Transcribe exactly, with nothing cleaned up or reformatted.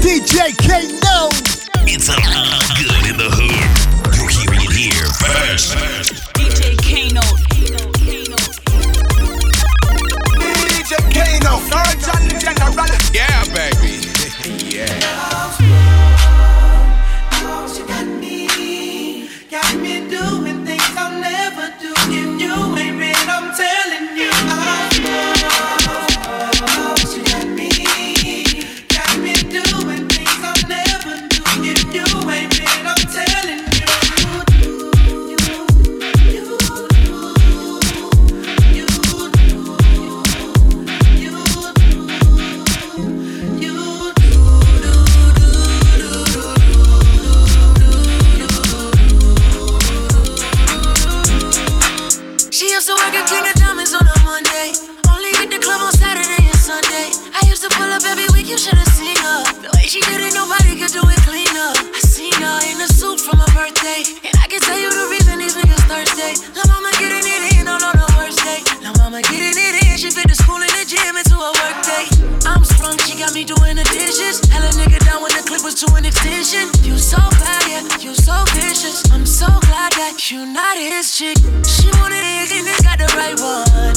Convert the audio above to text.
D J Kano. It's a lot good in the hood. You're hearing it here first. D J Kano. D J Kano. Sergeant General. Yeah, baby. Yeah. You got me, got me doing things I'll never do if you ain't real. I'm telling you. You got me, got me doing things I'll never do if you ain't real. I'm telling you. You, you, you, you, you, you, She used to work at King of Diamonds on a Monday. Only hit the club on Saturday and Sunday. I used to pull up every week, you should've seen her. The way she did it, nobody could do it cleaner. I seen her in a suit for my birthday, and I can tell you the reason these niggas thirsty. La mama getting it in on, on the worst day. La mama getting it in, she fit the school and the gym into a work day. I'm sprung, she got me doing the dishes. Hella nigga down when the clip was to an extension. You so bad, yeah, you so vicious. I'm so glad that you not his chick. She wanted it and they got the right one.